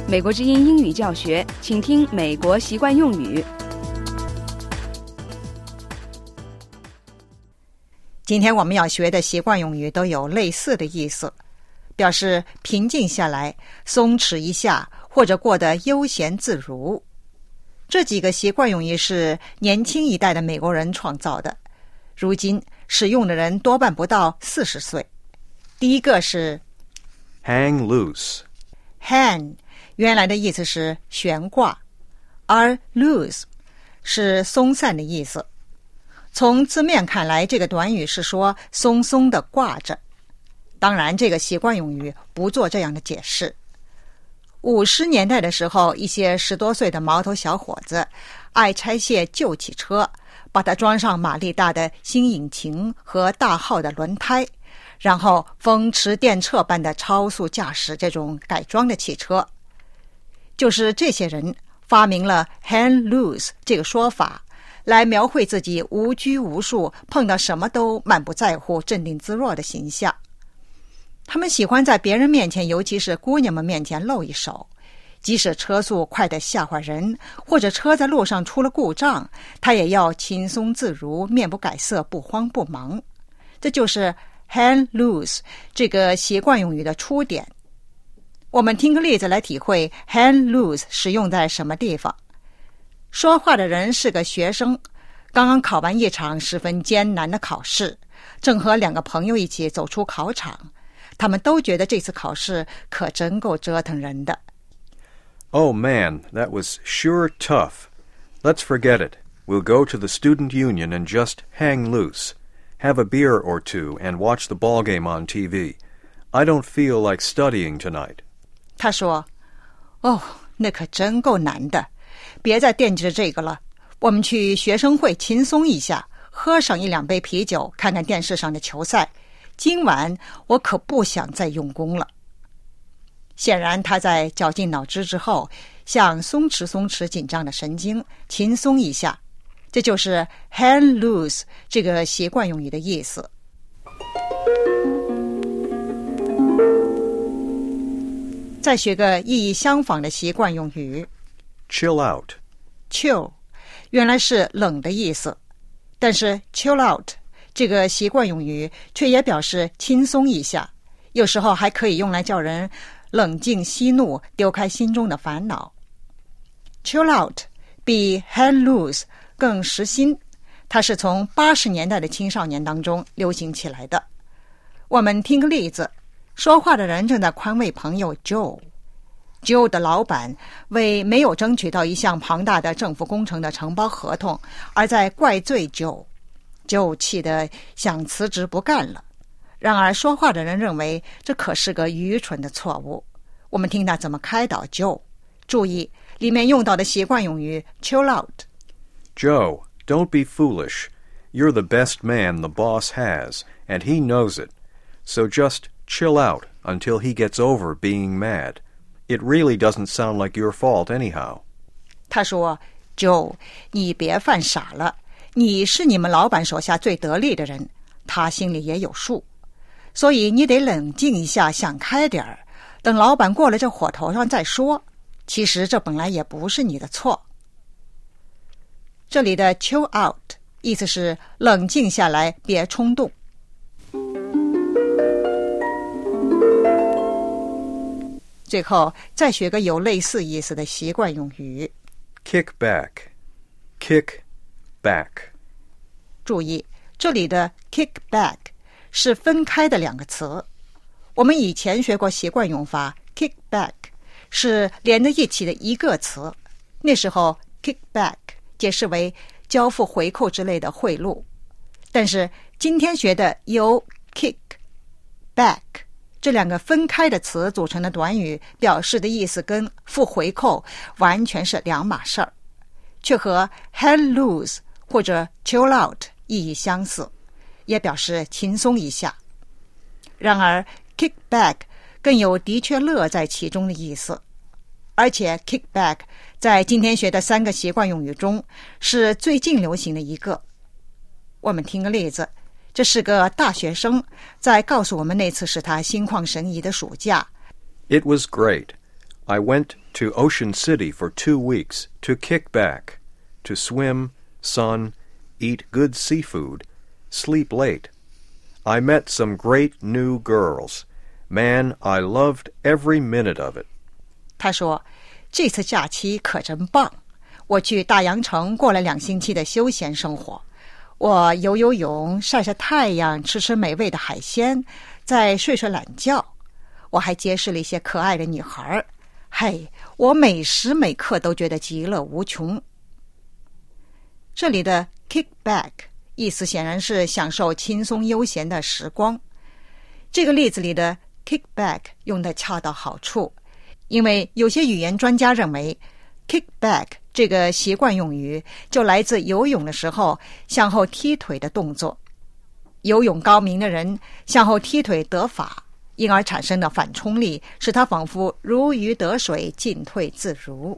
美国之音英语教学，请听美国习惯用语。 今天我们要学的习惯用语都有类似的意思，表示平静下来、松弛一下，或者过得悠闲自如。这几个习惯用语是年轻一代的美国人创造的，如今使用的人多半不到40岁。第一个是 hang loose。Hang 原来的意思是悬挂，而 loose 是松散的意思。从字面看来，这个短语是说松松的挂着。当然，这个习惯用语不做这样的解释。50年代的时候，一些10多岁的毛头小伙子爱拆卸旧汽车，把它装上马力大的新引擎和大号的轮胎，然后风驰电掣般的超速驾驶这种改装的汽车。就是这些人发明了 hang loose 这个说法，来描绘自己无拘无束，碰到什么都满不在乎、镇定自若的形象。他们喜欢在别人面前，尤其是姑娘们面前露一手，即使车速快得吓坏人，或者车在路上出了故障，他也要轻松自如、面不改色、不慌不忙。这就是 hang loose 这个习惯用语的出典。我们听个例子来体会 hang loose 使用在什么地方。说话的人是个学生，刚刚考完一场十分艰难的考试，正和2个朋友一起走出考场。他们都觉得这次考试可真够折腾人的。 Oh man, that was sure tough. Let's forget it. We'll go to the student union and just hang loose. Have a beer or two and watch the ball game on TV. I don't feel like studying tonight. 他说，那可真够难的，别再惦记着这个了。我们去学生会轻松一下，喝上1、2杯啤酒，看看电视上的球赛。今晚我可不想再用功了。显然他在绞尽脑汁之后，想松弛紧张的神经，轻松一下。这就是 hang loose 这个习惯用语的意思。再学个意义相仿的习惯用语 chill out。 chill 原来是冷的意思，但是 chill out这个习惯用语却也表示轻松一下，有时候还可以用来叫人冷静息怒，丢开心中的烦恼。 chill out 比 hang loose 更时新，它是从80年代的青少年当中流行起来的。我们听个例子，说话的人正在宽慰朋友 Joe 的老板为没有争取到一项庞大的政府工程的承包合同，而在怪罪 Joe 气得想辞职不干了。然而说话的人认为这可是个愚蠢的错误。我们听他怎么开导 Joe。 注意里面用到的习惯用语 chill out。 Joe, don't be foolish. You're the best man the boss has, and he knows it. So just chill out until he gets over being mad. It really doesn't sound like your fault anyhow. 他说 Joe, 你别犯傻了，你是你们老板手下最得力的人，他心里也有数，所以你得冷静一下，想开点儿，等老板过了这火头上再说。其实这本来也不是你的错。这里的 chill out 意思是冷静下来，别冲动。最后再学个有类似意思的习惯用语 kick back。 注意这里的 kick back 是分开的2个词。我们以前学过习惯用法 kick back 是连在一起的一个词，那时候 kick back 解释为交付回扣之类的贿赂。但是今天学的由 kick back这2个分开的词组成的短语，表示的意思跟付回扣完全是2码事儿，却和 hang loose 或者 chill out 意义相似，也表示轻松一下。然而 kick back 更有的确乐在其中的意思，而且 kick back 在今天学的3个习惯用语中是最近流行的一个。我们听个例子，这是个大学生在告诉我们那次是他心旷神怡的暑假。 It was great. I went to Ocean City for 2 weeks to kick back, to swim, sun, eat good seafood, sleep late. I met some great new girls. Man, I loved every minute of it. 他说，这次假期可真棒，我去大洋城过了2星期的休闲生活。我游泳，晒晒太阳，吃美味的海鲜，再睡懒觉。我还结识了一些可爱的女孩。嘿，我每时每刻都觉得其乐无穷。这里的 kick back 意思显然是享受轻松悠闲的时光。这个例子里的 kick back 用得恰到好处，因为有些语言专家认为 kick back 这个习惯用语就来自游泳的时候向后踢腿的动作。游泳高明的人向后踢腿得法，因而产生的反冲力使他仿佛如鱼得水，进退自如。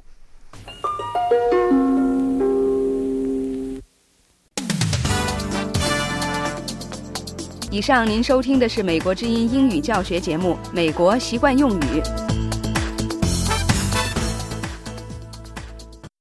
以上您收听的是美国之音英语教学节目《美国习惯用语》。